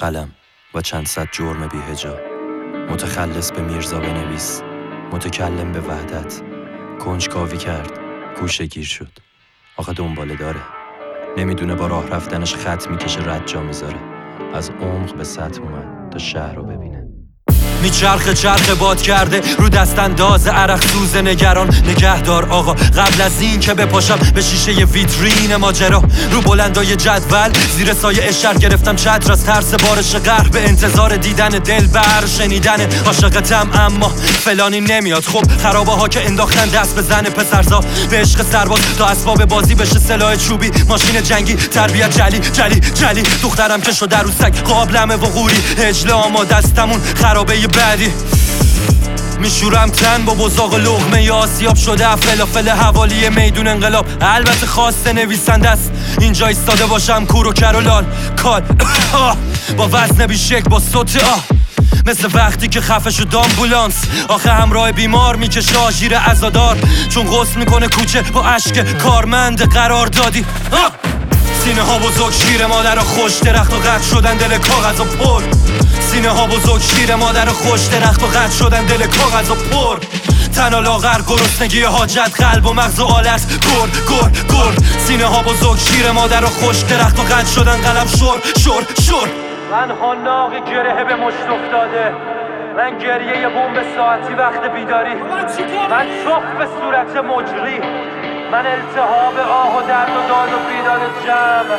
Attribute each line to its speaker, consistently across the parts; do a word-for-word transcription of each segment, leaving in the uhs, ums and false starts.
Speaker 1: قلم و چند صد جرم بی هجا. متخلص به میرزا بنویس، متکلم به وحدت. کنجکاوی کرد، گوشه گیر شد. آخه دنباله داره، نمیدونه با راه رفتنش خط میکشه رد جا میذاره. از عمق به سطح اومد تا شهر رو ببینه. میچرخه چرخ باد کرده رو دست انداز عرق سوز نگران. نگهدار آقا قبل از این که بپاشم به شیشه ویترین ماجرا. رو بلندای جدول زیر سایه اشر گرفتم چتر از ترس بارش قهر به انتظار دیدن دلبر، شنیدن عاشقتم اما فلانی نمیاد. خب خرابه ها که انداختن دست به زن پسرزا، به عشق سرباز تا اسباب بازی بشه سلاح چوبی، ماشین جنگی تربیت جلی جلی جلی. دخترم که شده روسک قابلمه و غوری، هجله آماده دستمون خرابه بعدی. میشورم تن با بزاق لغمه ی آسیاب شده فلافل حوالی میدون انقلاب. البته خواسته نویسنده است اینجا ایستاده باشم کور و کرولان کال با وزن بیشک با صوت آه، مثل وقتی که خفه شد آمبولانس. آخه همراه بیمار میکشه آژیر عزادار، چون غسل میکنه کوچه با اشک کارمند قرار دادی. سینه ها بزرگ شیر مادر خوش درخت و قطع شدن دل کاغذ و پر. سینه ها بزرگ شیر مادر خوش درخت و قطع شدن دل کاغذ و پر. تنها لاغر گرسنگی حاجت قلب و مغز و آلت گر گر گر. سینه ها بزرگ شیر مادر خوش درخت و قطع شدن قلم شور شور شور. من حناق گره به مشت افتاده، من گریه ی بمب ساعتی وقت بیداری، من چخ به صورت مجری، من التهاب آه و درد و داد و بیداد جمع.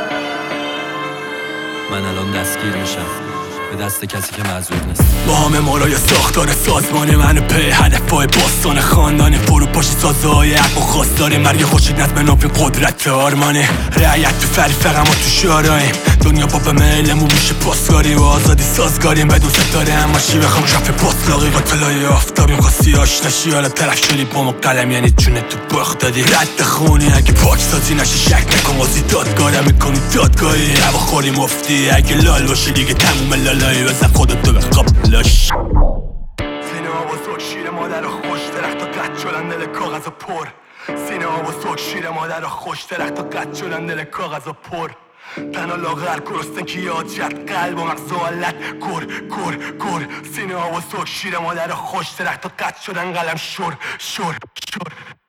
Speaker 1: من الان دستگیر میشم به دست کسی که معذور نیست.
Speaker 2: با همه مالای ساختار سازمان من په هدفای باستان خاندان فروپاشی سازهای حق و خواستار مرگ خوشید نظم ناپی قدرت آرمانه. رعیت تو فریفق اما تو شعرایم، دنیا با به میلمون میشه پاسگاری و آزادی سازگاریم. بدون ستاره هماشی بخوام کف پاسلاقی و طلای آفتابیم. خواستی آشناشی حالا طرف شدی با ما قلم یعنی جونه تو باخت دادی. رد خونی اگه پاک سازی نشه شک نکن قاضی دادگاره میکنی دادگاهی. هوا خوری مفتی اگه لال باشی دیگه تموم لالایی بزن خودتو به قبلش. سینه ها بزرگ شیر مادر خوش درخت و قطع شدن دل کاغذ و پر. سینه ها بزرگ شیر مادر خوش درخت و قطع شدن دل کاغذ و پر. تنها لاغر گرسنگی حاجت قلب و مغز و حالت گر گر گر. سینه ها بزرگ شیر مادر خوش درخت و قطع شدن قلم شور شور شور.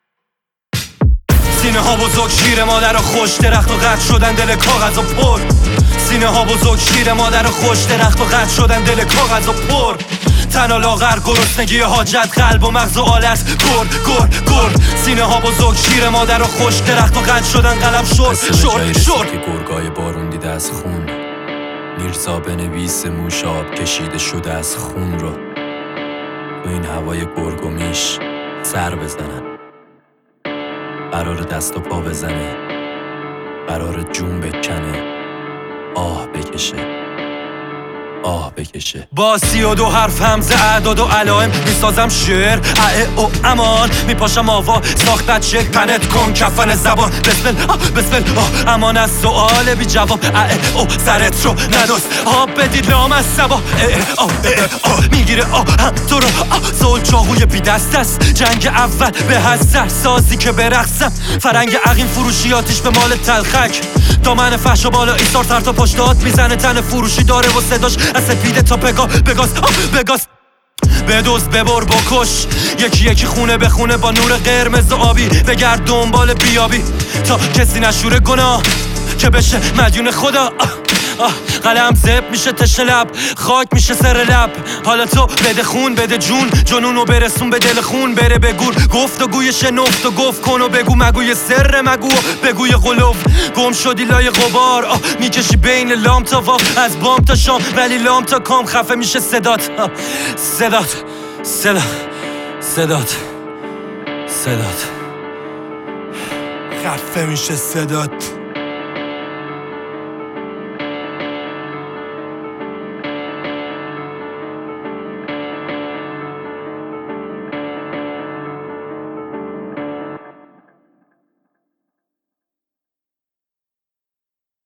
Speaker 1: سینه ها بزرگ شیر مادر خوش درخت و قطع شدن دل کاغذ و پر. سینه ها بزرگ شیر مادر خوش درخت و قطع شدن دل کاغذ و پر. تنها لاغر گرسنگی حاجت قلب و مغز و آلت گر گر گر. سینه ها بزرگ شیر مادر خوش درخت و قطع شدن قلم شور شور شور.
Speaker 3: که گرگای بارون دیده از خون، میرزا بنویس موش آب کشیده شده از خون رو تو این هوای گرگ و میش سر بزنن. قرار دست و پا بزنه، قرار جون بکنه، آه بکشه آه بکشه.
Speaker 1: با سی و دو حرف همزه اعداد و علائم میسازم شعر اه او امان. میپاشم آوا ساختت شکل تنت کن کفن زبان. بسمل آه بسمل آه امان از سؤال بی جواب. اه او سرت رو ندست آب بدید لام از سبا. آه آه میگیره آه هم تو رو آه. زول چاقوی بی دست است جنگ اول به هزار سازی که برقصم. فرنگ عقیم فروشی آتیش به مال تلخک. دامن فحش و بالا ایثار تر تا پشتات میزنه. تن فروشی داره و صداش از سپیده تا پگاه بگاز بگاز. بدوز ببر بکش یکی یکی خونه به خونه با نور قرمز و آبی. بگرد دنبال بیابی تا کسی نشوره گناه که بشه مدیون خدا. آه آه قلم زب میشه تشه لب، خاک میشه سر لب. حالا تو بده خون بده جون جنونو برسون به دل خون. بره بگور گفت و گوی شنفت و گفت کن و بگو مگوی سر مگو و بگوی قلوف. گم شدی لای غبار آه میکشی بین لام تا واف. از بام تا شام ولی لام تا کام خفه میشه صدات. صدات صدات صدات صدات
Speaker 2: خفه میشه صدات.